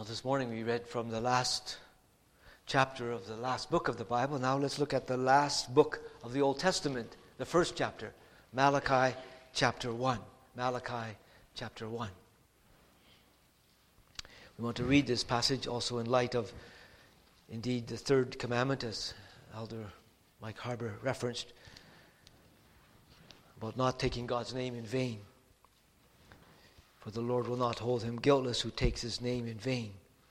Well, this morning we read from the last chapter of the last book of the Bible. Now let's look at the last book of the Old Testament, the first chapter, Malachi chapter 1. Malachi chapter 1. We want to read this passage also in light of, indeed, the third commandment, as Elder Mike Harbour referenced, about not taking God's name in vain. For the Lord will not hold him guiltless who takes his name in vain.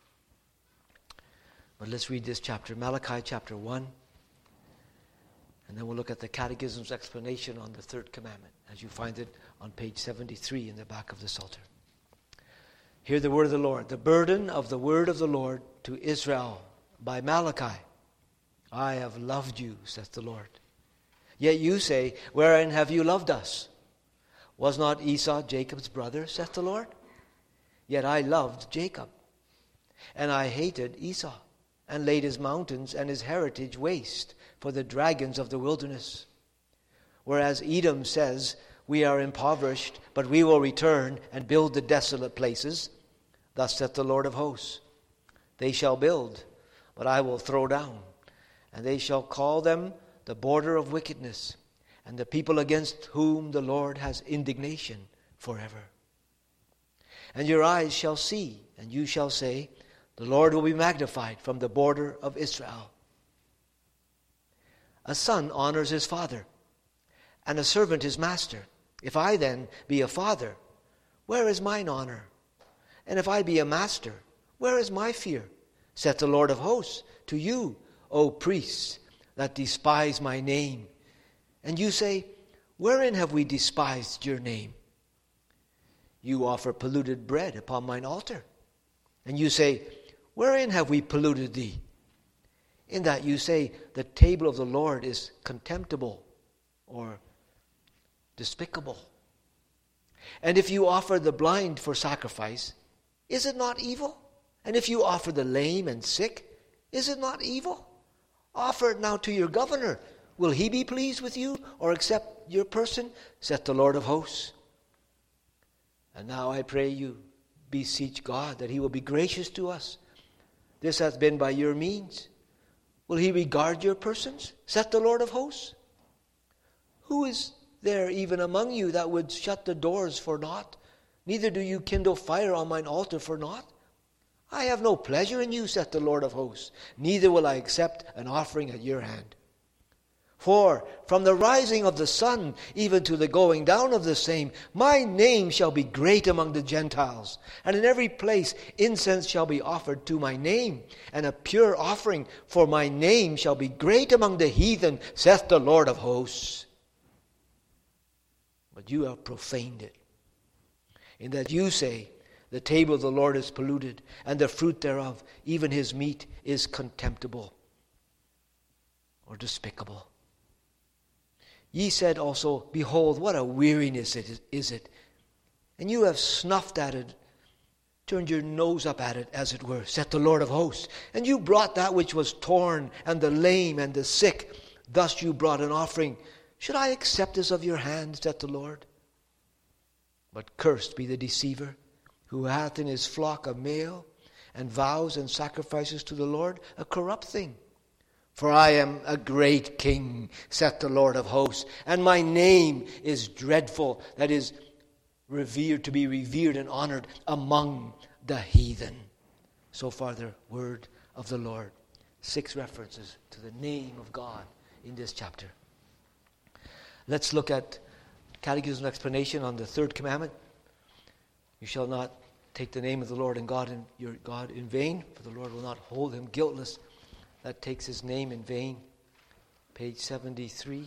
But let's read this chapter, Malachi chapter 1. And then we'll look at the Catechism's explanation on the third commandment, as you find it on page 73 in the back of the Psalter. Hear the word of the Lord. The burden of the word of the Lord to Israel by Malachi. I have loved you, saith the Lord. Yet you say, wherein have you loved us? Was not Esau Jacob's brother, saith the Lord? Yet I loved Jacob, and I hated Esau, and laid his mountains and his heritage waste for the dragons of the wilderness. Whereas Edom says, we are impoverished, but we will return and build the desolate places. Thus saith the Lord of hosts, they shall build, but I will throw down, and they shall call them the border of wickedness, and the people against whom the Lord has indignation forever. And your eyes shall see, and you shall say, the Lord will be magnified from the border of Israel. A son honors his father, and a servant his master. If I then be a father, where is mine honor? And if I be a master, where is my fear? Saith the Lord of hosts to you, O priests, that despise my name. And you say, wherein have we despised your name? You offer polluted bread upon mine altar. And you say, wherein have we polluted thee? In that you say, the table of the Lord is contemptible or despicable. And if you offer the blind for sacrifice, is it not evil? And if you offer the lame and sick, is it not evil? Offer it now to your governor. Will he be pleased with you or accept your person? Saith the Lord of hosts. And now I pray you, beseech God that he will be gracious to us. This hath been by your means. Will he regard your persons? Saith the Lord of hosts. Who is there even among you that would shut the doors for naught? Neither do you kindle fire on mine altar for naught. I have no pleasure in you, saith the Lord of hosts. Neither will I accept an offering at your hand. For from the rising of the sun even to the going down of the same, my name shall be great among the Gentiles. And in every place incense shall be offered to my name, and a pure offering for my name shall be great among the heathen, saith the Lord of hosts. But you have profaned it, in that you say, the table of the Lord is polluted, and the fruit thereof, even his meat, is contemptible or despicable. Ye said also, behold, what a weariness is it. And you have snuffed at it, turned your nose up at it, as it were, saith the Lord of hosts. And you brought that which was torn, and the lame, and the sick. Thus you brought an offering. Should I accept this of your hand, saith the Lord? But cursed be the deceiver, who hath in his flock a male, and vows and sacrifices to the Lord a corrupt thing. For I am a great king, saith the Lord of hosts, and my name is dreadful, that is revered, to be revered and honored among the heathen. So far the word of the Lord. 6 references to the name of God in this chapter. Let's look at Catechism explanation on the third commandment. You shall not take the name of the Lord and God in your God in vain, for the Lord will not hold him guiltless that takes his name in vain. Page 73.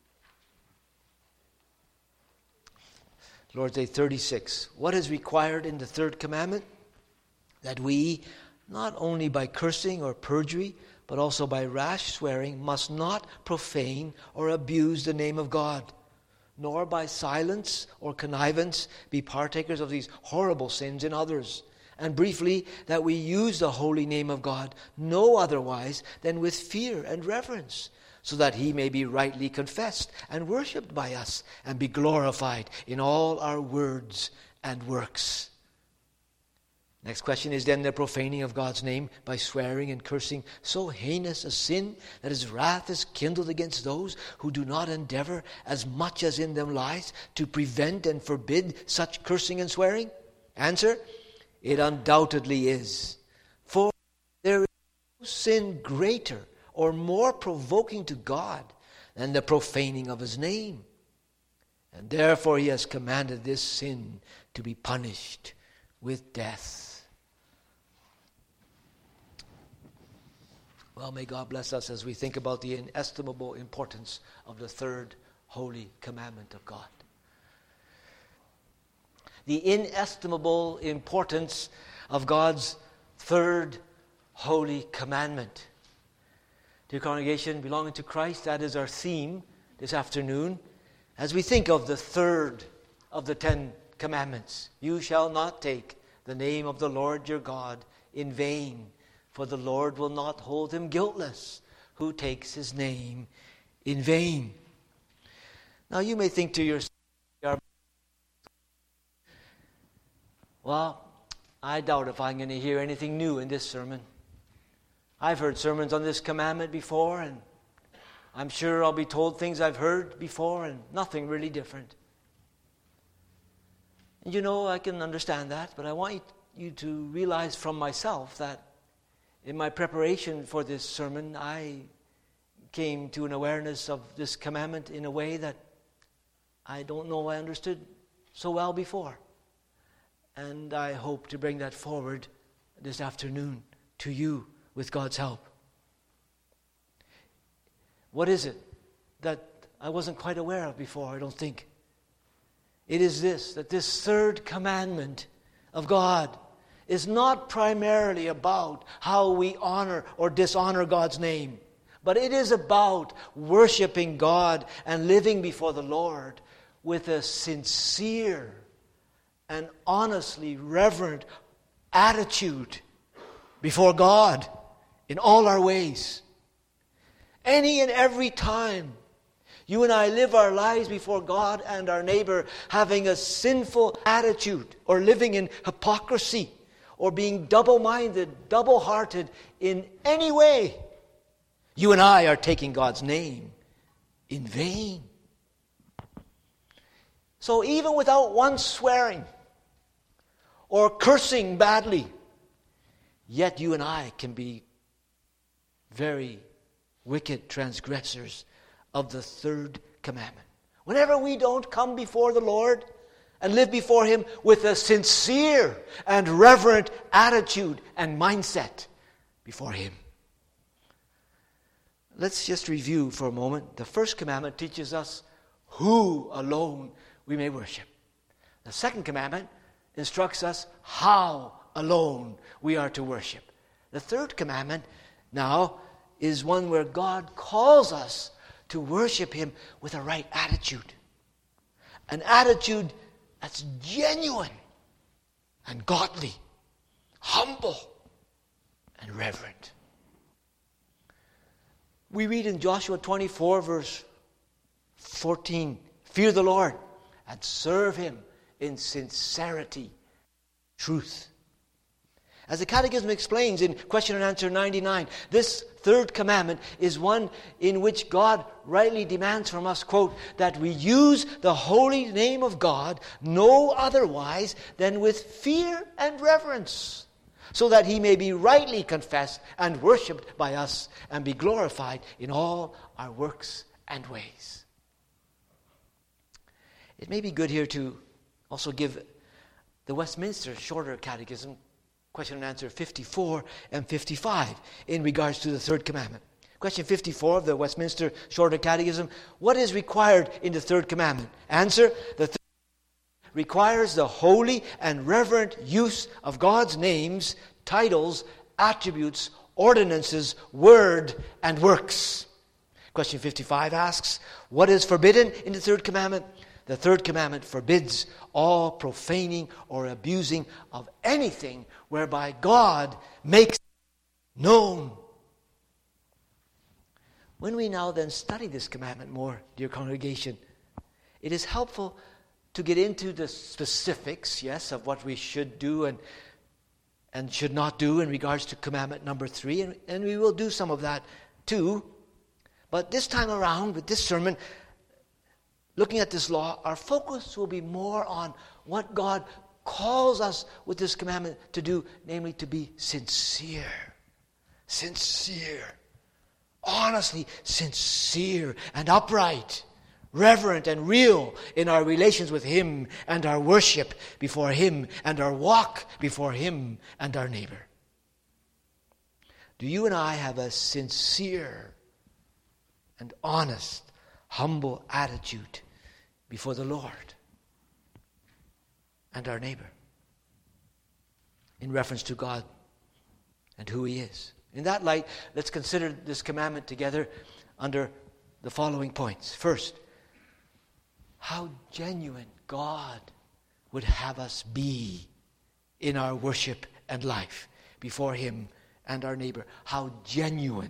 Lord's Day 36. What is required in the third commandment? That we, not only by cursing or perjury, but also by rash swearing, must not profane or abuse the name of God, nor by silence or connivance be partakers of these horrible sins in others. And briefly, that we use the holy name of God no otherwise than with fear and reverence, so that he may be rightly confessed and worshipped by us, and be glorified in all our words and works. Next question, is then the profaning of God's name by swearing and cursing so heinous a sin that his wrath is kindled against those who do not endeavor as much as in them lies to prevent and forbid such cursing and swearing? Answer, it undoubtedly is. For there is no sin greater or more provoking to God than the profaning of his name. And therefore he has commanded this sin to be punished with death. Well, may God bless us as we think about the inestimable importance of the third holy commandment of God. The inestimable importance of God's third holy commandment. Dear congregation belonging to Christ, that is our theme this afternoon as we think of the third of the 10 commandments. You shall not take the name of the Lord your God in vain, for the Lord will not hold him guiltless who takes his name in vain. Now you may think to yourself, well, I doubt if I'm going to hear anything new in this sermon. I've heard sermons on this commandment before, and I'm sure I'll be told things I've heard before, and nothing really different. And you know, I can understand that, but I want you to realize from myself that in my preparation for this sermon, I came to an awareness of this commandment in a way that I don't know I understood so well before. And I hope to bring that forward this afternoon to you with God's help. What is it that I wasn't quite aware of before, I don't think? It is this, that this third commandment of God is not primarily about how we honor or dishonor God's name, but it is about worshiping God and living before the Lord with a sincere and honestly reverent attitude before God in all our ways. Any and every time you and I live our lives before God and our neighbor having a sinful attitude or living in hypocrisy or being double-minded, double-hearted in any way, you and I are taking God's name in vain. So even without once swearing or cursing badly, yet you and I can be very wicked transgressors of the third commandment. Whenever we don't come before the Lord and live before him with a sincere and reverent attitude and mindset before him. Let's just review for a moment. The first commandment teaches us who alone we may worship. The second commandment instructs us how alone we are to worship. The third commandment now is one where God calls us to worship him with a right attitude. An attitude that's genuine and godly, humble and reverent. We read in Joshua 24 verse 14, fear the Lord and serve him in sincerity, truth. As the Catechism explains in question and answer 99, this third commandment is one in which God rightly demands from us, quote, that we use the holy name of God no otherwise than with fear and reverence, so that he may be rightly confessed and worshipped by us and be glorified in all our works and ways. It may be good here to also give the Westminster Shorter Catechism question and answer 54 and 55 in regards to the third commandment. Question 54 of the Westminster Shorter Catechism, what is required in the third commandment? Answer, the third requires the holy and reverent use of God's names, titles, attributes, ordinances, word, and works. Question 55 asks, what is forbidden in the third commandment? The third commandment forbids all profaning or abusing of anything whereby God makes known. When we now then study this commandment more, dear congregation, it is helpful to get into the specifics, yes, of what we should do and and should not do in regards to commandment number 3, and we will do some of that too. But this time around, with this sermon, looking at this law, our focus will be more on what God calls us with this commandment to do, namely to be sincere. Sincere. Honestly sincere and upright, reverent and real in our relations with Him and our worship before Him and our walk before Him and our neighbor. Do you and I have a sincere and honest, humble attitude before the Lord and our neighbor in reference to God and who He is? In that light, let's consider this commandment together under the following points. First, how genuine God would have us be in our worship and life before Him and our neighbor. How genuine.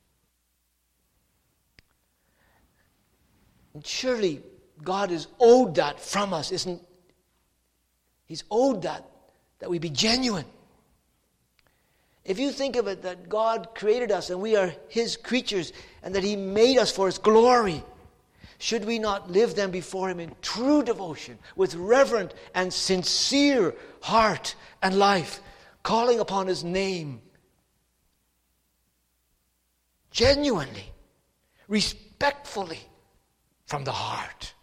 And surely God is owed that from us, isn't He? He's owed that we be genuine. If you think of it, that God created us and we are His creatures and that He made us for His glory, should we not live then before Him in true devotion, with reverent and sincere heart and life, calling upon His name genuinely, respectfully, from the heart?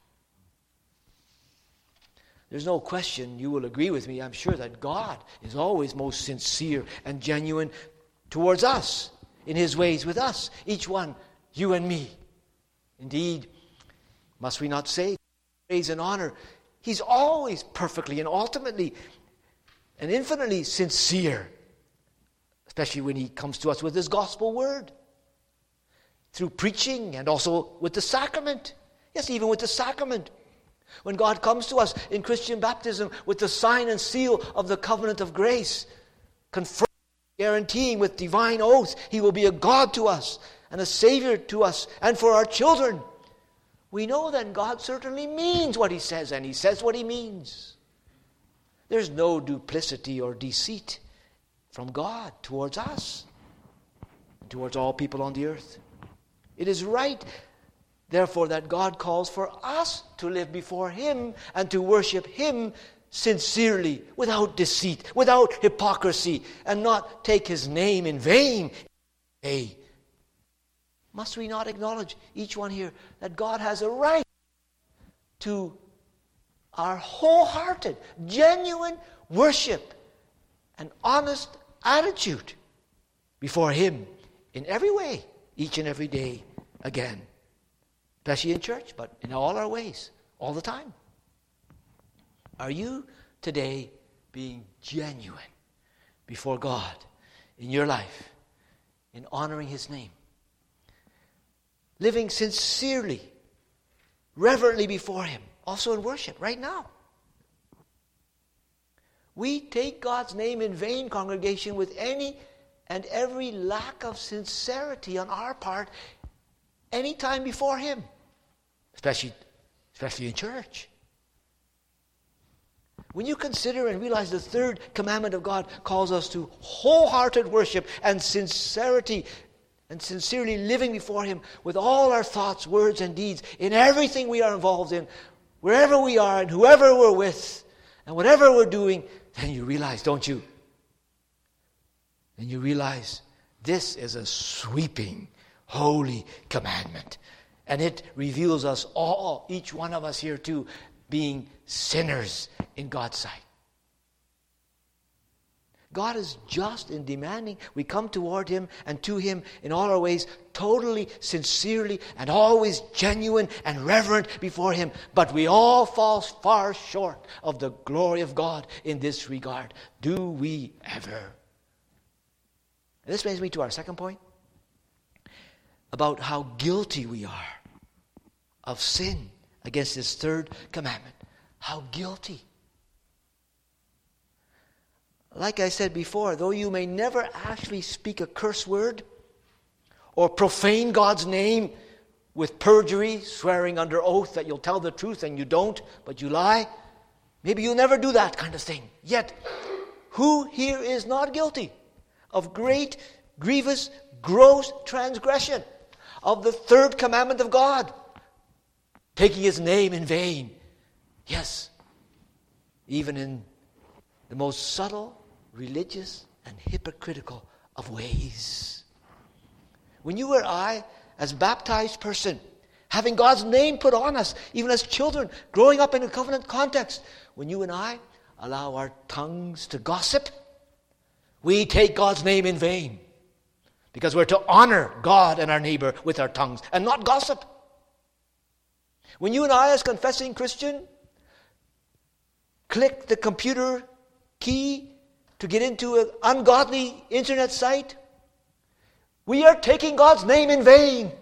There's no question, you will agree with me, I'm sure, that God is always most sincere and genuine towards us, in His ways with us, each one, you and me. Indeed, must we not say, praise and honor, He's always perfectly and ultimately and infinitely sincere, especially when He comes to us with His gospel word, through preaching and also with the sacrament. Yes, even with the sacrament. When God comes to us in Christian baptism with the sign and seal of the covenant of grace, confirming, guaranteeing with divine oath He will be a God to us and a Savior to us and for our children, we know then God certainly means what He says, and He says what He means. There's no duplicity or deceit from God towards us and towards all people on the earth. It is right, therefore, that God calls for us to live before Him and to worship Him sincerely, without deceit, without hypocrisy, and not take His name in vain. Hey, must we not acknowledge, each one here, that God has a right to our wholehearted, genuine worship and honest attitude before Him in every way, each and every day again? Especially in church, but in all our ways, all the time. Are you today being genuine before God in your life, in honoring His name? Living sincerely, reverently before Him, also in worship, right now. We take God's name in vain, congregation, with any and every lack of sincerity on our part any time before Him, especially in church. When you consider and realize the third commandment of God calls us to wholehearted worship and sincerity, and sincerely living before Him with all our thoughts, words, and deeds, in everything we are involved in, wherever we are and whoever we're with, and whatever we're doing, then you realize, don't you? Then you realize this is a sweeping, holy commandment. And it reveals us all, each one of us here too, being sinners in God's sight. God is just in demanding we come toward Him and to Him in all our ways, totally, sincerely, and always genuine and reverent before Him. But we all fall far short of the glory of God in this regard. Do we ever? And this brings me to our second point, about how guilty we are of sin against this third commandment. How guilty. Like I said before, though you may never actually speak a curse word or profane God's name with perjury, swearing under oath that you'll tell the truth and you don't, but you lie, maybe you'll never do that kind of thing. Yet, who here is not guilty of great, grievous, gross transgression of the third commandment of God, taking his name in vain? Yes, even in the most subtle, religious, and hypocritical of ways. When you or I, as baptized person, having God's name put on us, even as children, growing up in a covenant context, when you and I allow our tongues to gossip, we take God's name in vain. Because we're to honor God and our neighbor with our tongues and not gossip. When you and I, as confessing Christian, click the computer key to get into an ungodly internet site, we are taking God's name in vain.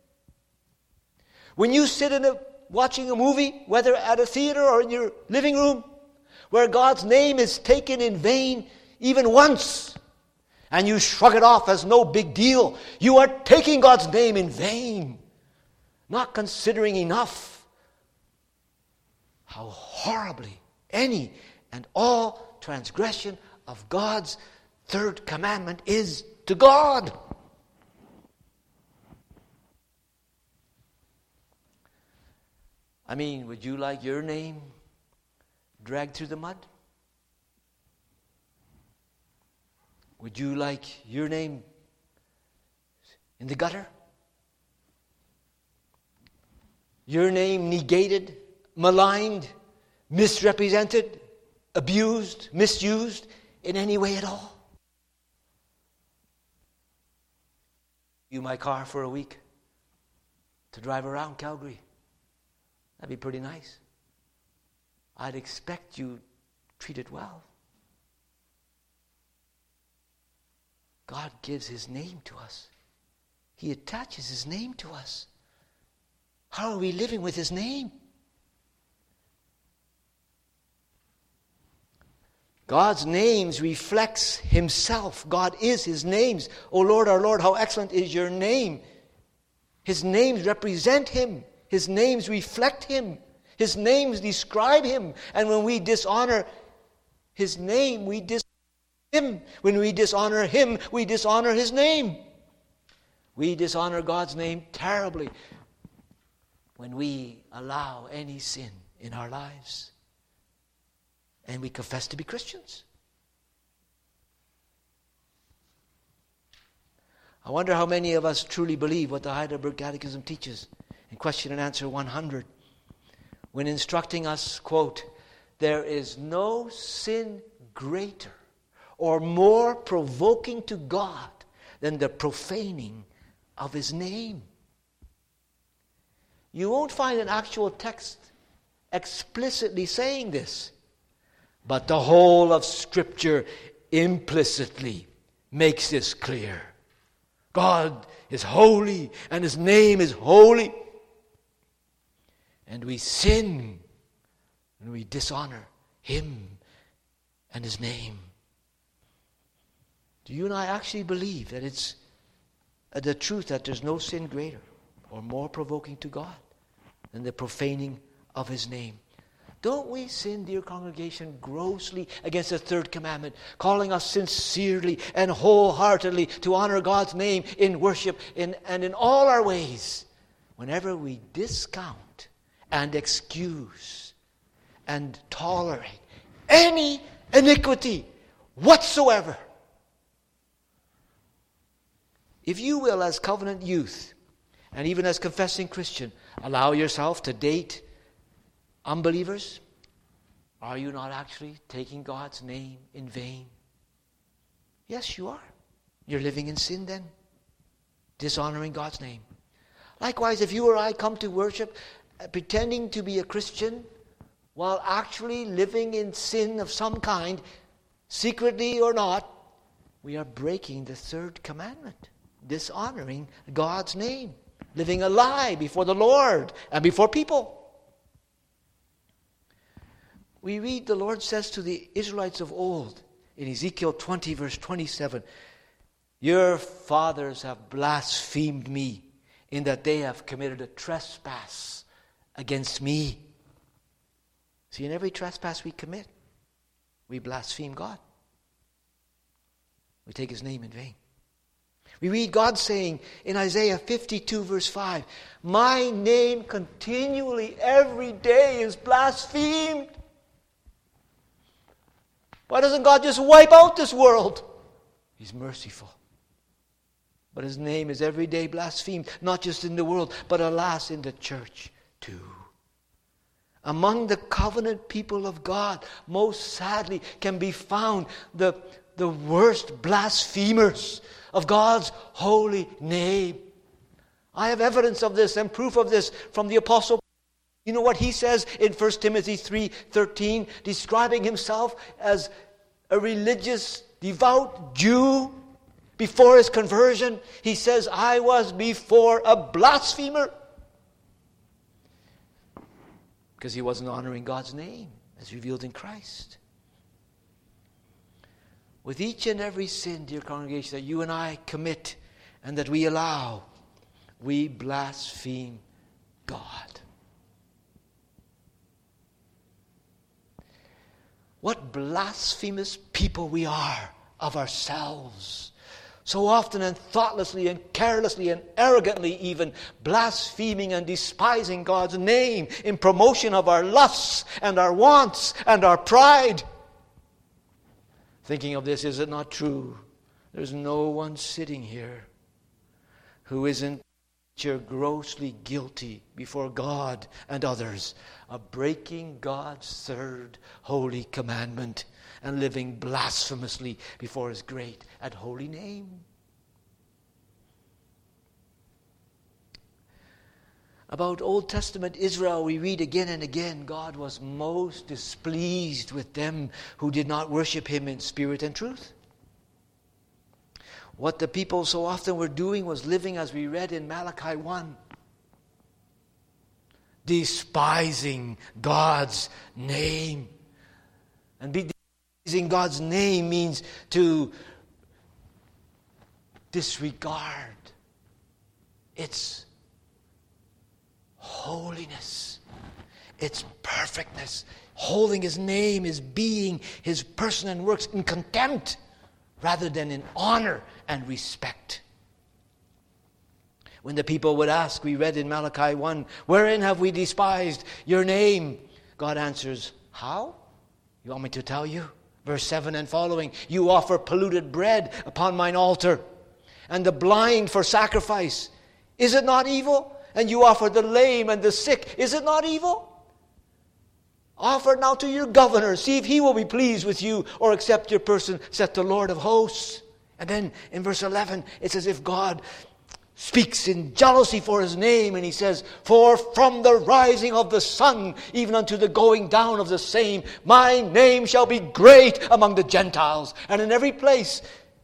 When you sit watching a movie, whether at a theater or in your living room, where God's name is taken in vain even once, and you shrug it off as no big deal, you are taking God's name in vain, not considering enough how horribly any and all transgression of God's third commandment is to God. I mean, would you like your name dragged through the mud? Would you like your name in the gutter? Your name negated, maligned, misrepresented, abused, misused in any way at all? You my car for a week to drive around Calgary. That'd be pretty nice. I'd expect you treat it well. God gives his name to us. He attaches his name to us. How are we living with his name? God's names reflects himself. God is his names. O Lord, our Lord, how excellent is your name. His names represent him. His names reflect him. His names describe him. And when we dishonor his name, we dishonor him. When we dishonor him, we dishonor his name. We dishonor God's name terribly when we allow any sin in our lives. And we confess to be Christians. I wonder how many of us truly believe what the Heidelberg Catechism teaches in question and answer 100, when instructing us, quote, "There is no sin greater or more provoking to God than the profaning of his name." You won't find an actual text explicitly saying this, but the whole of Scripture implicitly makes this clear. God is holy and his name is holy. And we sin and we dishonor him and his name. Do you and I actually believe that it's the truth that there's no sin greater or more provoking to God than the profaning of his name? Don't we sin, dear congregation, grossly against the third commandment, calling us sincerely and wholeheartedly to honor God's name in worship and in all our ways, whenever we discount and excuse and tolerate any iniquity whatsoever? If you will, as covenant youth, and even as confessing Christian, allow yourself to date unbelievers, are you not actually taking God's name in vain? Yes, you are. You're living in sin then, dishonoring God's name. Likewise, if you or I come to worship pretending to be a Christian while actually living in sin of some kind, secretly or not, we are breaking the third commandment, dishonoring God's name, living a lie before the Lord and before people. We read the Lord says to the Israelites of old in Ezekiel 20 verse 27, "Your fathers have blasphemed me in that they have committed a trespass against me." See, in every trespass we commit, we blaspheme God. We take his name in vain. We read God saying in Isaiah 52 verse 5, my name continually every day is blasphemed. Why doesn't God just wipe out this world? He's merciful. But his name is every day blasphemed, not just in the world, but alas, in the church too. Among the covenant people of God, most sadly can be found the worst blasphemers of God's holy name. I have evidence of this and proof of this from the Apostle. You know what he says in 1 Timothy 3:13, describing himself as a religious, devout Jew before his conversion? He says, I was before a blasphemer. Because he wasn't honoring God's name as revealed in Christ. With each and every sin, dear congregation, that you and I commit and that we allow, we blaspheme God. What blasphemous people we are of ourselves. So often and thoughtlessly and carelessly and arrogantly even blaspheming and despising God's name in promotion of our lusts and our wants and our pride. Thinking of this, is it not true? There's no one sitting here who isn't grossly guilty before God and others of breaking God's third holy commandment and living blasphemously before his great and holy name. About Old Testament Israel, we read again and again, God was most displeased with them who did not worship him in spirit and truth. What the people so often were doing was living, as we read in Malachi 1, despising God's name. And despising God's name means to disregard its holiness, its perfectness. Holding his name, his being, his person and works in contempt rather than in honor and respect. When the people would ask, we read in Malachi 1, wherein have we despised your name? God answers, how? You want me to tell you? Verse 7 and following, you offer polluted bread upon mine altar, and the blind for sacrifice. Is it not evil? And you offer the lame and the sick. Is it not evil? Offer now to your governor. See if he will be pleased with you or accept your person, said the Lord of hosts. And then in verse 11, it's as if God speaks in jealousy for his name. And he says, for from the rising of the sun, even unto the going down of the same, my name shall be great among the Gentiles. And in every place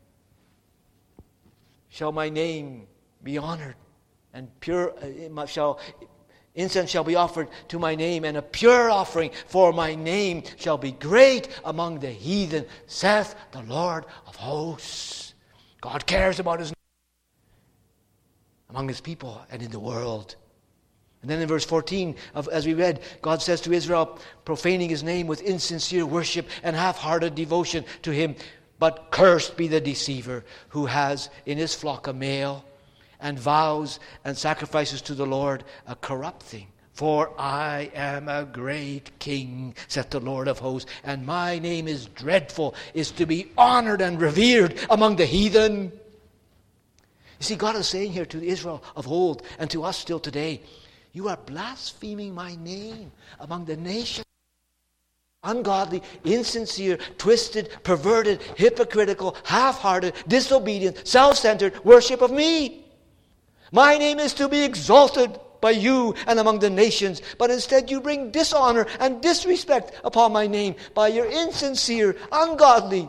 shall my name be honored. And pure incense shall be offered to my name, and a pure offering for my name shall be great among the heathen, saith the Lord of hosts. God cares about his name among his people and in the world. And then in verse 14, as we read, God says to Israel, profaning his name with insincere worship and half-hearted devotion to him, but cursed be the deceiver who has in his flock a male, and vows and sacrifices to the Lord a corrupt thing. For I am a great king, saith the Lord of hosts, and my name is dreadful, is to be honored and revered among the heathen. You see, God is saying here to Israel of old and to us still today, you are blaspheming my name among the nations. Ungodly, insincere, twisted, perverted, hypocritical, half-hearted, disobedient, self-centered worship of me. My name is to be exalted by you and among the nations, but instead you bring dishonor and disrespect upon my name by your insincere, ungodly,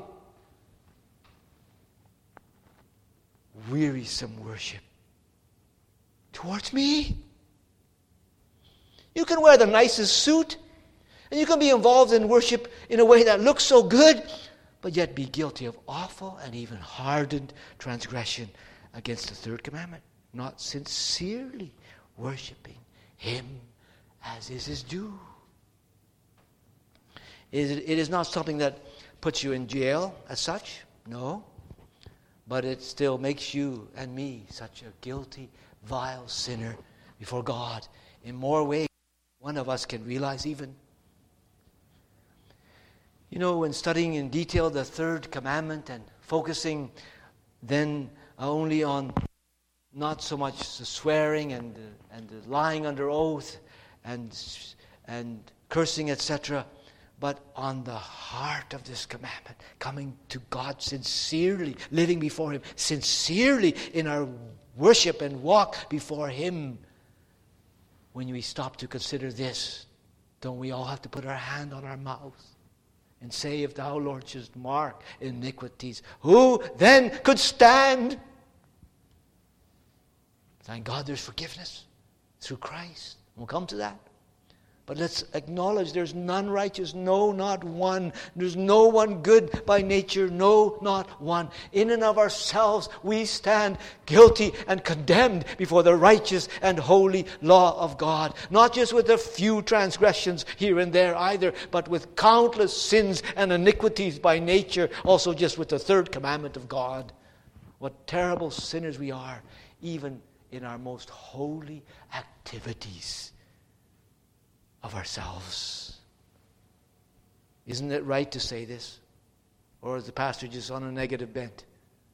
wearisome worship towards me. You can wear the nicest suit, and you can be involved in worship in a way that looks so good, but yet be guilty of awful and even hardened transgression against the third commandment. Not sincerely worshiping him as is his due. It is not something that puts you in jail as such. No. But it still makes you and me such a guilty, vile sinner before God in more ways than one of us can realize even. You know, when studying in detail the third commandment and focusing then only on not so much the swearing and the lying under oath and cursing, etc., but on the heart of this commandment, coming to God sincerely, living before Him sincerely in our worship and walk before Him. When we stop to consider this, don't we all have to put our hand on our mouth and say, if thou, Lord, shouldst mark iniquities, who then could stand? Thank God there's forgiveness through Christ. We'll come to that. But let's acknowledge there's none righteous, no, not one. There's no one good by nature, no, not one. In and of ourselves, we stand guilty and condemned before the righteous and holy law of God. Not just with a few transgressions here and there either, but with countless sins and iniquities by nature, also just with the third commandment of God. What terrible sinners we are, even in our most holy activities of ourselves. Isn't it right to say this? Or is the pastor just on a negative bent?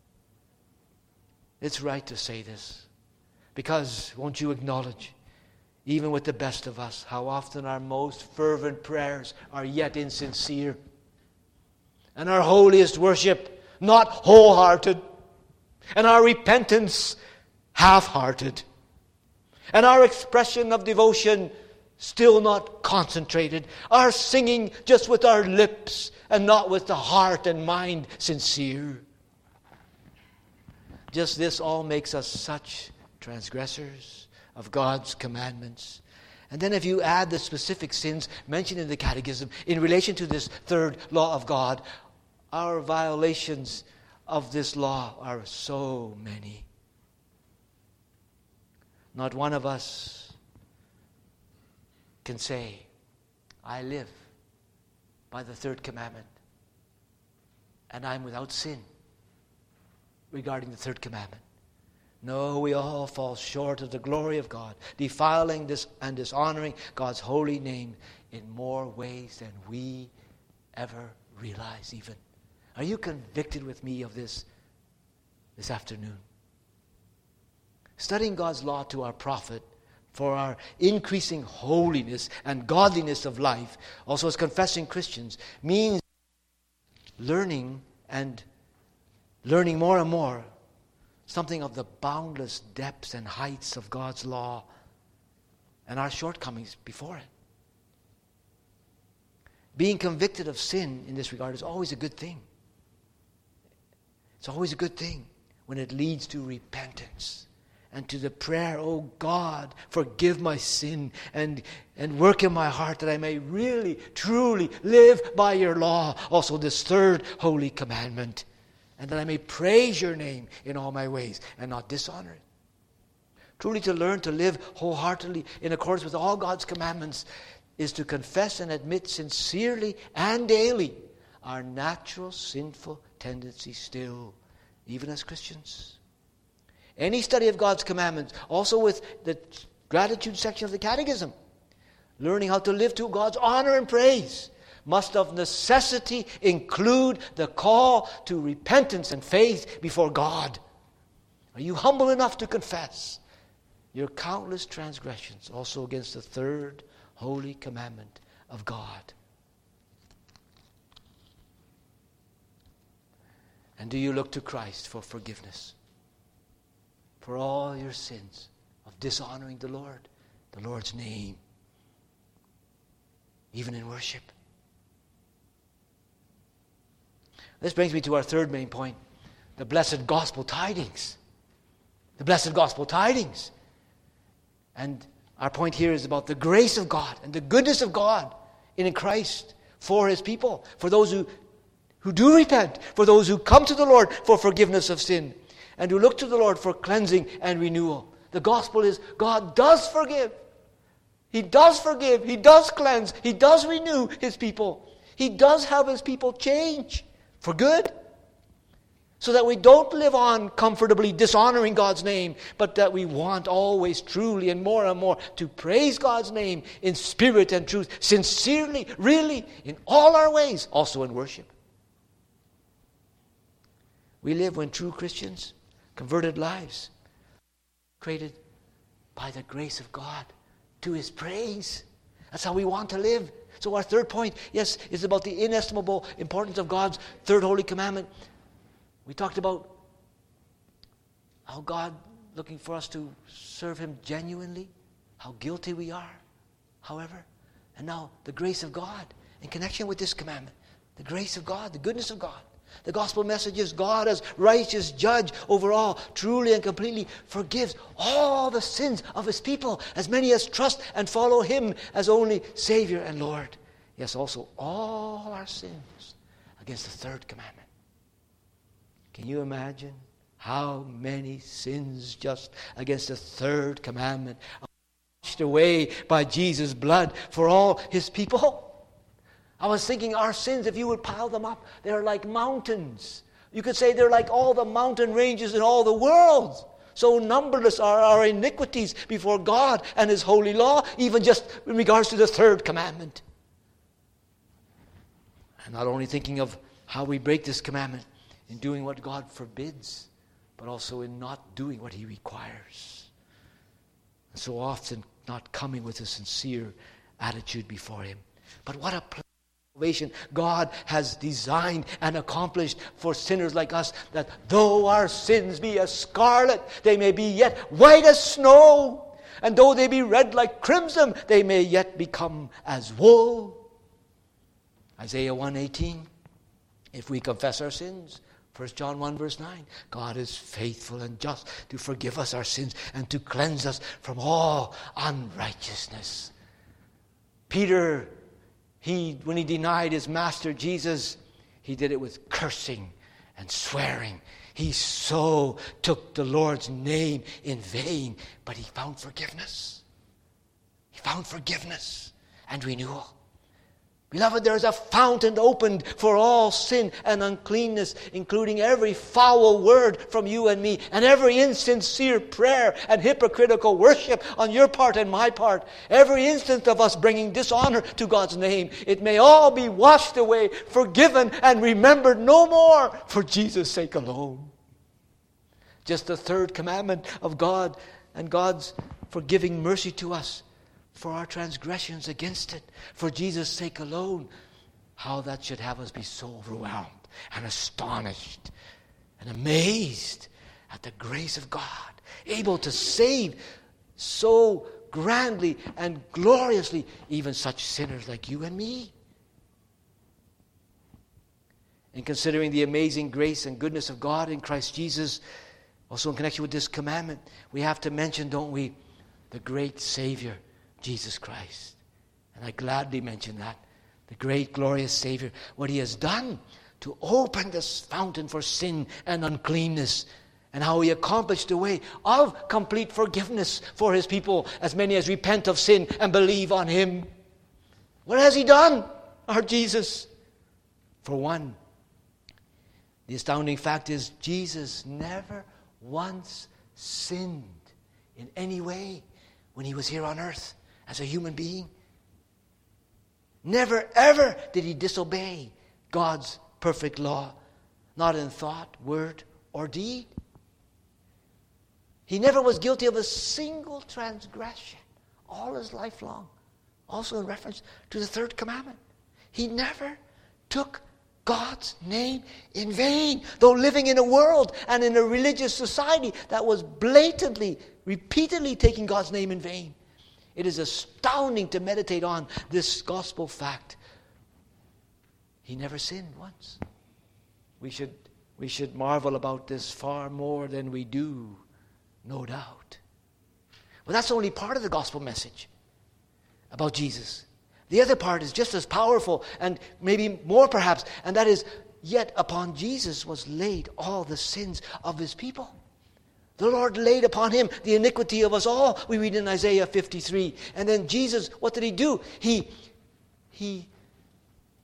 It's right to say this. Because, won't you acknowledge, even with the best of us, how often our most fervent prayers are yet insincere. And our holiest worship not wholehearted. And our repentance half-hearted. And our expression of devotion still not concentrated. Our singing just with our lips and not with the heart and mind sincere. Just this all makes us such transgressors of God's commandments. And then if you add the specific sins mentioned in the Catechism in relation to this third law of God, our violations of this law are so many. Not one of us can say, I live by the third commandment and I'm without sin regarding the third commandment. No, we all fall short of the glory of God, defiling this and dishonoring God's holy name in more ways than we ever realize even. Are you convicted with me of this afternoon? Studying God's law to our profit for our increasing holiness and godliness of life, also as confessing Christians, means learning more and more something of the boundless depths and heights of God's law and our shortcomings before it. Being convicted of sin in this regard is always a good thing. It's always a good thing when it leads to repentance. And to the prayer, oh God, forgive my sin and work in my heart that I may really, truly live by your law. Also this third holy commandment. And that I may praise your name in all my ways and not dishonor it. Truly to learn to live wholeheartedly in accordance with all God's commandments is to confess and admit sincerely and daily our natural sinful tendencies still, even as Christians. Any study of God's commandments, also with the gratitude section of the Catechism, learning how to live to God's honor and praise, must of necessity include the call to repentance and faith before God. Are you humble enough to confess your countless transgressions also against the third holy commandment of God? And do you look to Christ for forgiveness for all your sins of dishonoring the Lord, the Lord's name, even in worship? This brings me to our third main point, the blessed gospel tidings. The blessed gospel tidings. And our point here is about the grace of God and the goodness of God in Christ for His people, for those who do repent, for those who come to the Lord for forgiveness of sin, and who look to the Lord for cleansing and renewal. The gospel is God does forgive. He does forgive. He does cleanse. He does renew His people. He does have His people change for good. So that we don't live on comfortably dishonoring God's name, but that we want always truly and more to praise God's name in spirit and truth, sincerely, really, in all our ways, also in worship. We live when true Christians, converted lives, created by the grace of God to His praise. That's how we want to live. So our third point, yes, is about the inestimable importance of God's third holy commandment. We talked about how God looking for us to serve Him genuinely, how guilty we are, however, and now the grace of God in connection with this commandment. The grace of God, the goodness of God. The gospel message is God as righteous judge over all, truly and completely forgives all the sins of His people, as many as trust and follow Him as only Savior and Lord. Yes, also all our sins against the third commandment. Can you imagine how many sins just against the third commandment are washed away by Jesus' blood for all His people? I was thinking our sins, if you would pile them up, they're like mountains. You could say they're like all the mountain ranges in all the world. So numberless are our iniquities before God and His holy law, even just in regards to the third commandment. I'm not only thinking of how we break this commandment in doing what God forbids, but also in not doing what He requires. And so often not coming with a sincere attitude before Him. But what a salvation God has designed and accomplished for sinners like us, that though our sins be as scarlet, they may be yet white as snow. And though they be red like crimson, they may yet become as wool. Isaiah 1:18. If we confess our sins, 1 John 1 verse 9, God is faithful and just to forgive us our sins and to cleanse us from all unrighteousness. Peter, when he denied his master Jesus, he did it with cursing and swearing. He so took the Lord's name in vain, but he found forgiveness. He found forgiveness and renewal. Beloved, there is a fountain opened for all sin and uncleanness, including every foul word from you and me, and every insincere prayer and hypocritical worship on your part and my part. Every instance of us bringing dishonor to God's name. It may all be washed away, forgiven, and remembered no more for Jesus' sake alone. Just the third commandment of God and God's forgiving mercy to us for our transgressions against it, for Jesus' sake alone. How that should have us be so overwhelmed and astonished and amazed at the grace of God, able to save so grandly and gloriously even such sinners like you and me. In considering the amazing grace and goodness of God in Christ Jesus, also in connection with this commandment, we have to mention, don't we, the great Savior, Jesus Christ. And I gladly mention that. The great, glorious Savior. What He has done to open this fountain for sin and uncleanness. And how He accomplished the way of complete forgiveness for His people, as many as repent of sin and believe on Him. What has He done, our Jesus? For one, the astounding fact is Jesus never once sinned in any way when He was here on earth as a human being. Never ever did He disobey God's perfect law, not in thought, word, or deed. He never was guilty of a single transgression all His life long. Also in reference to the third commandment. He never took God's name in vain, though living in a world and in a religious society that was blatantly, repeatedly taking God's name in vain. It is astounding to meditate on this gospel fact. He never sinned once. We should marvel about this far more than we do, no doubt. Well, that's only part of the gospel message about Jesus. The other part is just as powerful and maybe more perhaps, and that is, yet upon Jesus was laid all the sins of His people. The Lord laid upon Him the iniquity of us all, we read in Isaiah 53. And then Jesus, what did He do? He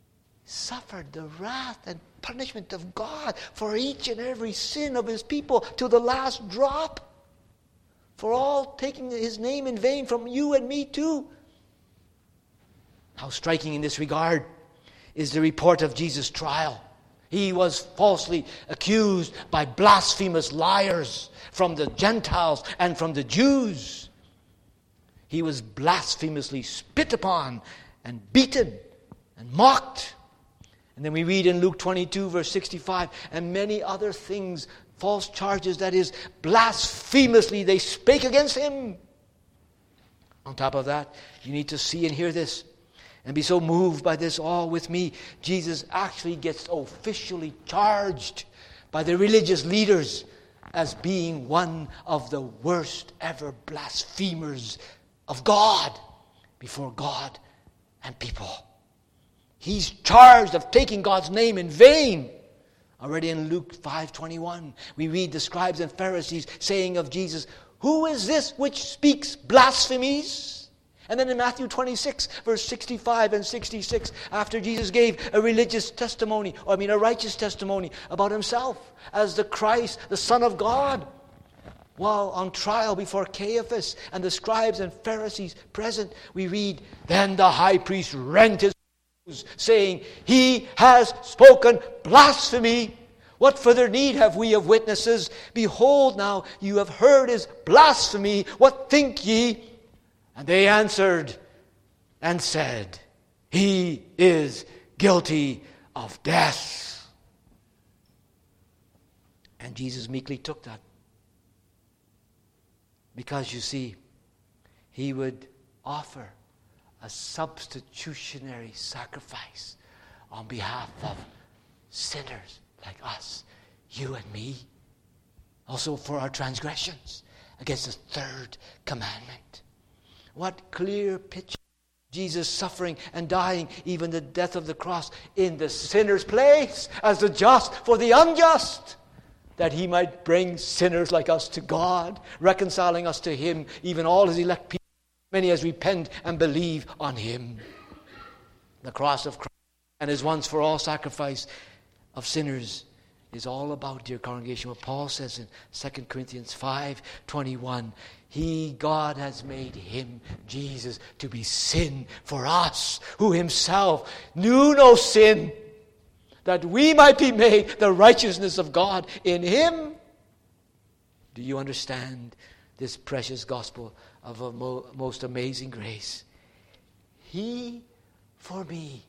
suffered the wrath and punishment of God for each and every sin of his people to the last drop. For all taking his name in vain from you and me too. How striking in this regard is the report of Jesus' trial. He was falsely accused by blasphemous liars from the Gentiles and from the Jews. He was blasphemously spit upon and beaten and mocked. And then we read in Luke 22, verse 65, and many other things, false charges, that is, blasphemously they spake against him. On top of that, you need to see and hear this and be so moved by this all with me. Jesus actually gets officially charged by the religious leaders as being one of the worst ever blasphemers of God before God and people. He's charged of taking God's name in vain. Already in Luke 5:21, we read the scribes and Pharisees saying of Jesus, "Who is this which speaks blasphemies?" And then in Matthew 26, verse 65 and 66, after Jesus gave a righteous testimony about himself as the Christ, the Son of God, while on trial before Caiaphas and the scribes and Pharisees present, we read, "Then the high priest rent his clothes, saying, He has spoken blasphemy. What further need have we of witnesses? Behold, now you have heard his blasphemy. What think ye?" And they answered and said, "He is guilty of death." And Jesus meekly took that. Because, you see, he would offer a substitutionary sacrifice on behalf of sinners like us, you and me. Also for our transgressions against the third commandment. What clear picture. Jesus suffering and dying, even the death of the cross, in the sinner's place, as the just for the unjust, that he might bring sinners like us to God, reconciling us to him, even all his elect people, many as repent and believe on him. The cross of Christ and his once for all sacrifice of sinners is all about, dear congregation, what Paul says in 2 Corinthians 5:21. God has made him, Jesus, to be sin for us, who himself knew no sin, that we might be made the righteousness of God in him. Do you understand this precious gospel of a most amazing grace? He for me,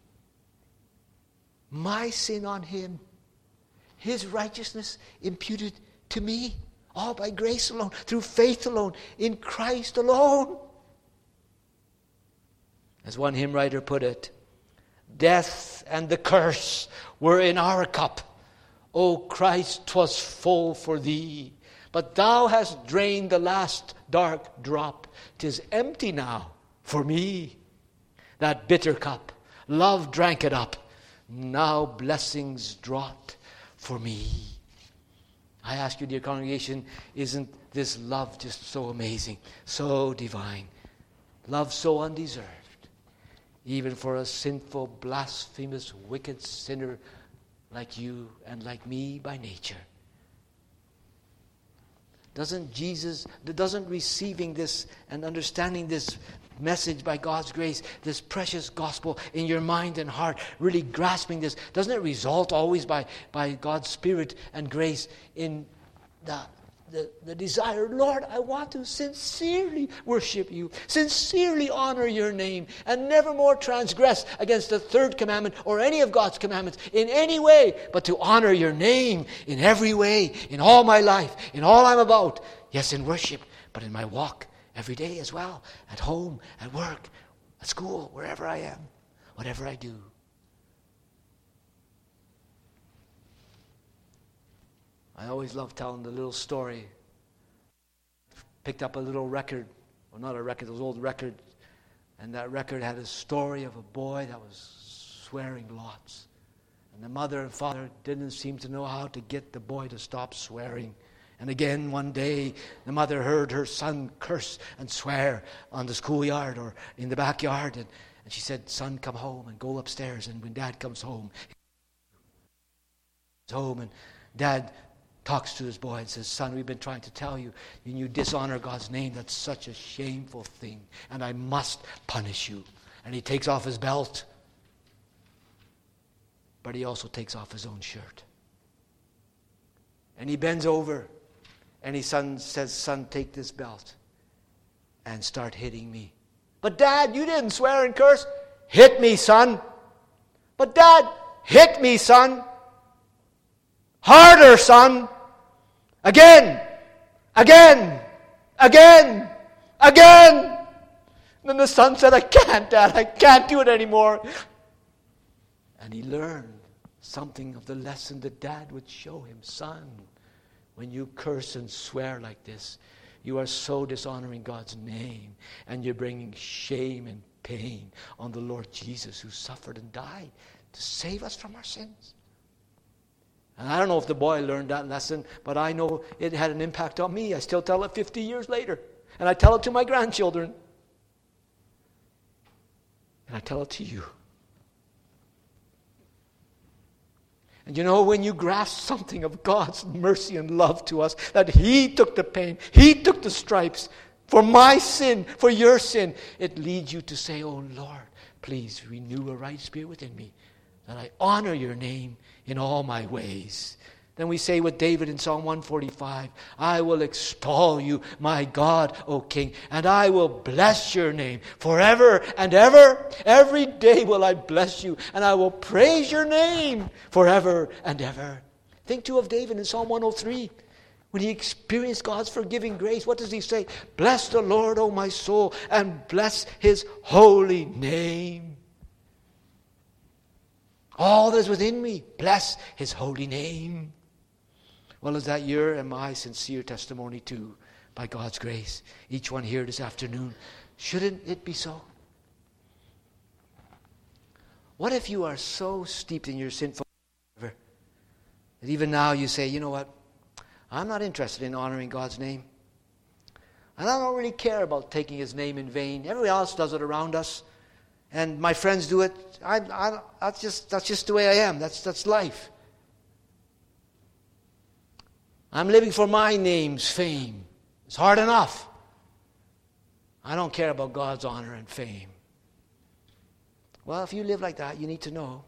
my sin on him, his righteousness imputed to me, all by grace alone, through faith alone, in Christ alone. As one hymn writer put it, "Death and the curse were in our cup. O Christ, 'twas full for thee. But thou hast drained the last dark drop. 'Tis empty now for me. That bitter cup, love drank it up. Now blessings draught for me." I ask you, dear congregation, isn't this love just so amazing, so divine? Love so undeserved, even for a sinful, blasphemous, wicked sinner like you and like me by nature. Doesn't receiving this and understanding this message by God's grace, this precious gospel in your mind and heart, really grasping this, doesn't it result always by God's Spirit and grace in the desire, Lord, I want to sincerely worship you, sincerely honor your name, and never more transgress against the third commandment or any of God's commandments in any way, but to honor your name in every way, in all my life, in all I'm about. Yes, in worship, but in my walk every day as well, at home, at work, at school, wherever I am, whatever I do. I always love telling the little story. Picked up a little record, well, not a record, it was an old record, and that record had a story of a boy that was swearing lots. And the mother and father didn't seem to know how to get the boy to stop swearing. And again, one day, the mother heard her son curse and swear on the schoolyard or in the backyard. And she said, son, come home and go upstairs. And when Dad comes home, and Dad talks to his boy and says, son, we've been trying to tell you, when you dishonor God's name, that's such a shameful thing, and I must punish you. And he takes off his belt, but he also takes off his own shirt. And he bends over, and his son says, son, take this belt and start hitting me. But Dad, you didn't swear and curse. Hit me, son. But Dad, hit me, son. Harder, son. Again. Again. Again. Again. And then the son said, I can't, Dad. I can't do it anymore. And he learned something of the lesson that Dad would show him. Son, when you curse and swear like this, you are so dishonoring God's name, and you're bringing shame and pain on the Lord Jesus, who suffered and died to save us from our sins. And I don't know if the boy learned that lesson, but I know it had an impact on me. I still tell it 50 years later. And I tell it to my grandchildren. And I tell it to you. And you know, when you grasp something of God's mercy and love to us, that He took the pain, He took the stripes for my sin, for your sin, it leads you to say, oh Lord, please renew a right spirit within me, that I honor your name in all my ways. Then we say with David in Psalm 145, I will extol you, my God, O King, and I will bless your name forever and ever. Every day will I bless you, and I will praise your name forever and ever. Think too of David in Psalm 103. When he experienced God's forgiving grace, what does he say? Bless the Lord, O my soul, and bless his holy name. All that is within me, bless his holy name. Well, is that your and my sincere testimony too, by God's grace? Each one here this afternoon. Shouldn't it be so? What if you are so steeped in your sinful that even now you say, you know what? I'm not interested in honoring God's name. And I don't really care about taking his name in vain. Everyone else does it around us. And my friends do it. That's just the way I am. That's life. I'm living for my name's fame. It's hard enough. I don't care about God's honor and fame. Well, if you live like that, you need to know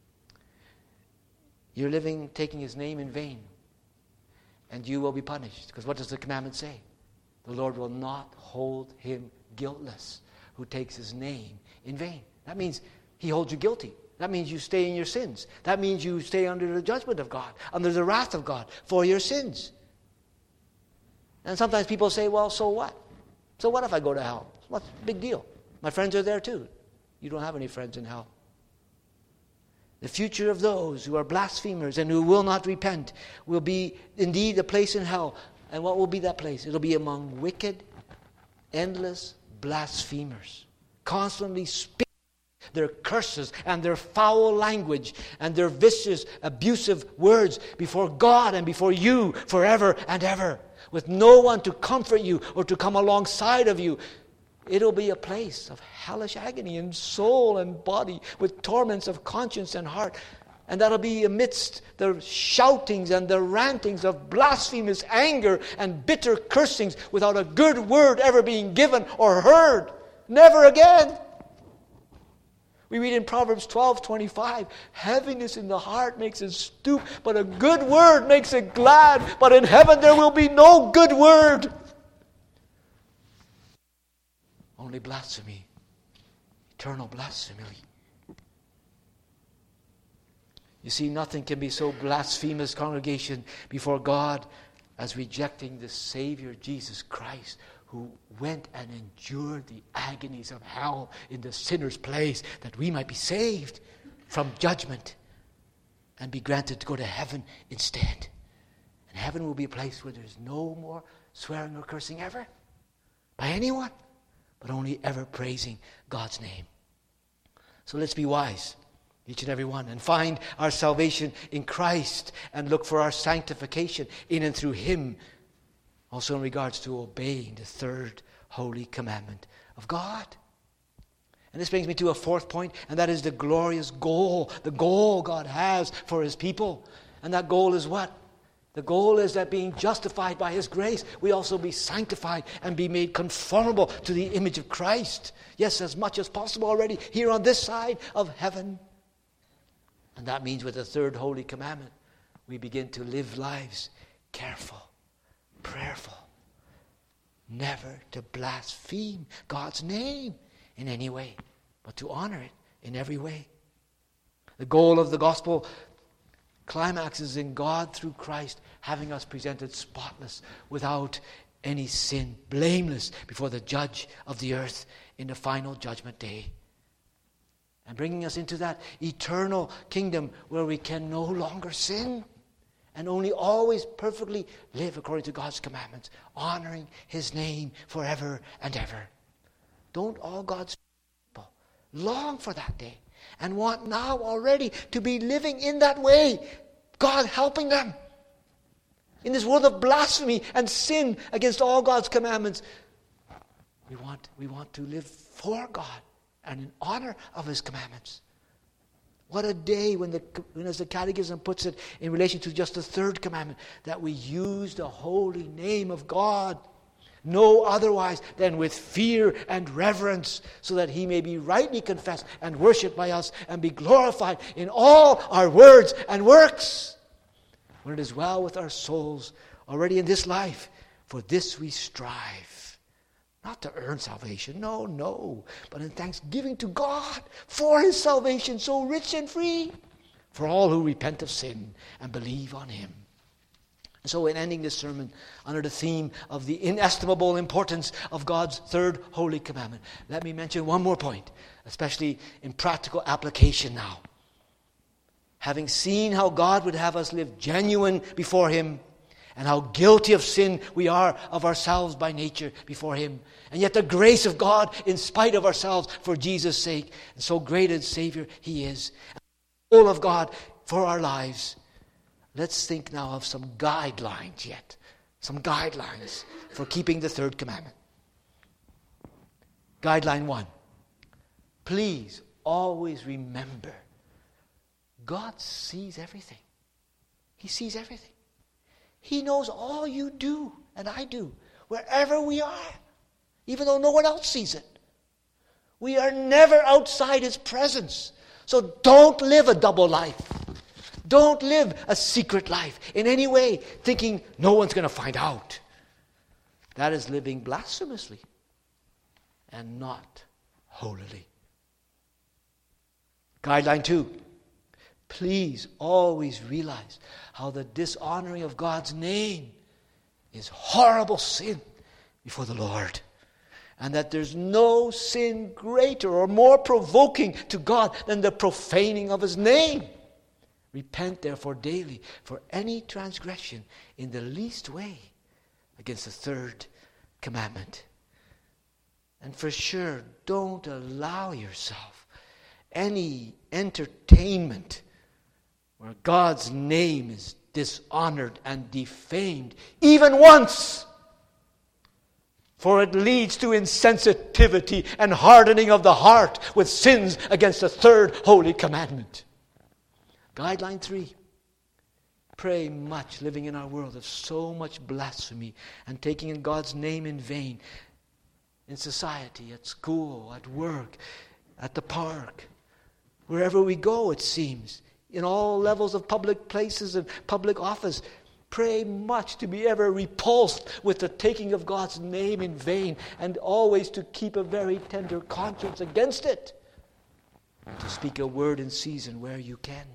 you're living, taking his name in vain. And you will be punished. Because what does the commandment say? The Lord will not hold him guiltless who takes his name in vain. That means he holds you guilty. That means you stay in your sins. That means you stay under the judgment of God, under the wrath of God for your sins. And sometimes people say, well, so what? So what if I go to hell? What's the big deal? My friends are there too. You don't have any friends in hell. The future of those who are blasphemers and who will not repent will be indeed a place in hell. And what will be that place? It'll be among wicked, endless blasphemers, constantly speaking their curses and their foul language and their vicious, abusive words before God and before you forever and ever, with no one to comfort you or to come alongside of you. It'll be a place of hellish agony in soul and body, with torments of conscience and heart. And that'll be amidst the shoutings and the rantings of blasphemous anger and bitter cursings, without a good word ever being given or heard. Never again. We read in Proverbs 12:25, heaviness in the heart makes it stoop, but a good word makes it glad. But in heaven there will be no good word. Only blasphemy. Eternal blasphemy. You see, nothing can be so blasphemous, congregation, before God as rejecting the Savior Jesus Christ, who went and endured the agonies of hell in the sinner's place, that we might be saved from judgment and be granted to go to heaven instead. And heaven will be a place where there's no more swearing or cursing ever by anyone, but only ever praising God's name. So let's be wise, each and every one, and find our salvation in Christ and look for our sanctification in and through Him. Also in regards to obeying the third holy commandment of God. And this brings me to a fourth point, and that is the glorious goal. The goal God has for His people. And that goal is what? The goal is that being justified by His grace, we also be sanctified and be made conformable to the image of Christ. Yes, as much as possible already here on this side of heaven. And that means with the third holy commandment, we begin to live lives careful, prayerful, never to blaspheme God's name in any way, but to honor it in every way. The goal of the gospel climaxes in God through Christ having us presented spotless, without any sin, blameless before the judge of the earth in the final judgment day. And bringing us into that eternal kingdom where we can no longer sin and only always perfectly live according to God's commandments, honoring His name forever and ever. Don't all God's people long for that day and want now already to be living in that way? God helping them in this world of blasphemy and sin against all God's commandments. We want to live for God and in honor of His commandments. What a day when as the Catechism puts it in relation to just the third commandment, that we use the holy name of God no otherwise than with fear and reverence, so that He may be rightly confessed and worshipped by us and be glorified in all our words and works. When it is well with our souls already in this life, for this we strive. Not to earn salvation, no, but in thanksgiving to God for His salvation, so rich and free, for all who repent of sin and believe on Him. So in ending this sermon under the theme of the inestimable importance of God's third holy commandment, let me mention one more point, especially in practical application now. Having seen how God would have us live genuine before Him, and how guilty of sin we are of ourselves by nature before Him, and yet the grace of God in spite of ourselves for Jesus' sake, and so great a Savior He is, and the whole of God for our lives. Let's think now of some guidelines for keeping the third commandment. Guideline 1. Please always remember, God sees everything. He sees everything. He knows all you do and I do, wherever we are, even though no one else sees it. We are never outside His presence. So don't live a double life. Don't live a secret life in any way, thinking no one's going to find out. That is living blasphemously and not holily. Guideline 2. Please always realize how the dishonoring of God's name is horrible sin before the Lord. And that there's no sin greater or more provoking to God than the profaning of His name. Repent therefore daily for any transgression in the least way against the third commandment. And for sure, don't allow yourself any entertainment where God's name is dishonored and defamed, even once. For it leads to insensitivity and hardening of the heart with sins against the third holy commandment. Guideline 3. Pray much, living in our world of so much blasphemy and taking in God's name in vain, in society, at school, at work, at the park, wherever we go, it seems, in all levels of public places and public office. Pray much to be ever repulsed with the taking of God's name in vain, and always to keep a very tender conscience against it. To speak a word in season where you can.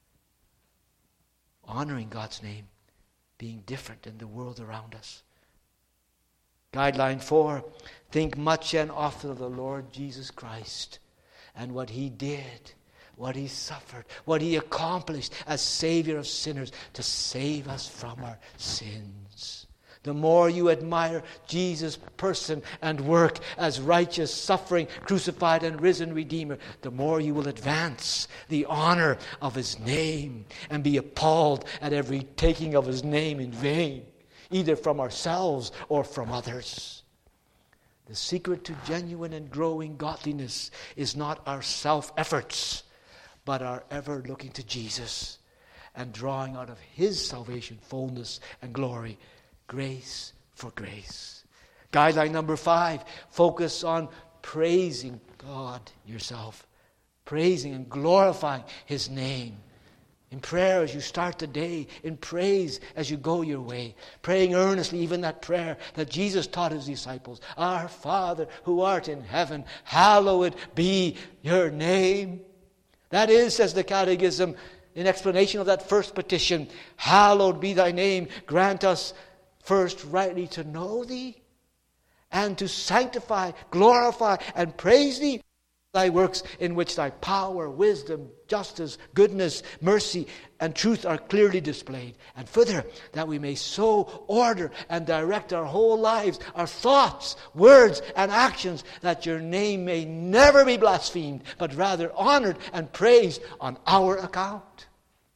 Honoring God's name, being different than the world around us. Guideline 4, think much and often of the Lord Jesus Christ and what He did, what He suffered, what He accomplished as Savior of sinners to save us from our sins. The more you admire Jesus' person and work as righteous, suffering, crucified and risen Redeemer, the more you will advance the honor of His name and be appalled at every taking of His name in vain, either from ourselves or from others. The secret to genuine and growing godliness is not our self-efforts, but our ever looking to Jesus and drawing out of His salvation, fullness and glory, grace for grace. Guideline number 5, focus on praising God yourself. Praising and glorifying His name. In prayer as you start the day, in praise as you go your way. Praying earnestly, even that prayer that Jesus taught His disciples. Our Father who art in heaven, hallowed be your name. That is, says the Catechism, in explanation of that first petition, hallowed be thy name. Grant us first rightly to know thee and to sanctify, glorify, and praise thee. Thy works in which thy power, wisdom, justice, goodness, mercy, and truth are clearly displayed. And further, that we may so order and direct our whole lives, our thoughts, words, and actions, that your name may never be blasphemed, but rather honored and praised on our account.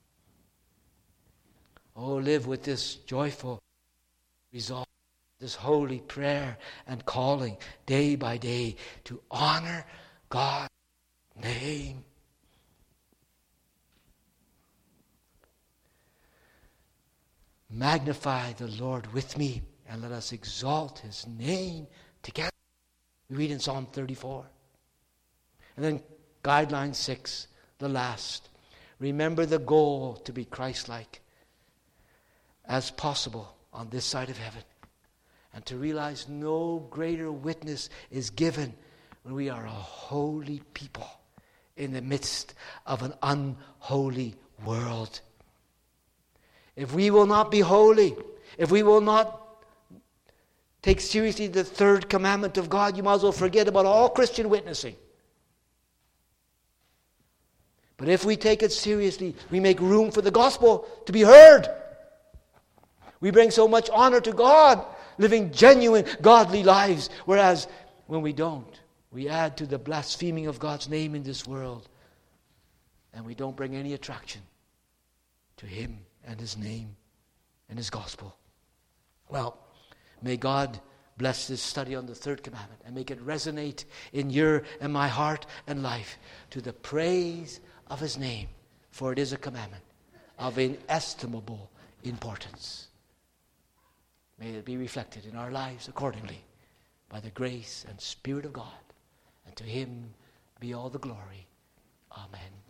Oh, live with this joyful resolve, this holy prayer and calling day by day to honor God's name. Magnify the Lord with me, and let us exalt His name together. We read in Psalm 34. And then guideline 6, the last. Remember the goal to be Christ-like as possible on this side of heaven. And to realize no greater witness is given when we are a holy people in the midst of an unholy world. If we will not be holy, if we will not take seriously the third commandment of God, you might as well forget about all Christian witnessing. But if we take it seriously, we make room for the gospel to be heard. We bring so much honor to God, living genuine, godly lives. Whereas when we don't, we add to the blaspheming of God's name in this world. And we don't bring any attraction to Him and His name and His gospel. Well, may God bless this study on the third commandment and make it resonate in your and my heart and life to the praise of His name. For it is a commandment of inestimable importance. May it be reflected in our lives accordingly by the grace and Spirit of God. And to Him be all the glory. Amen.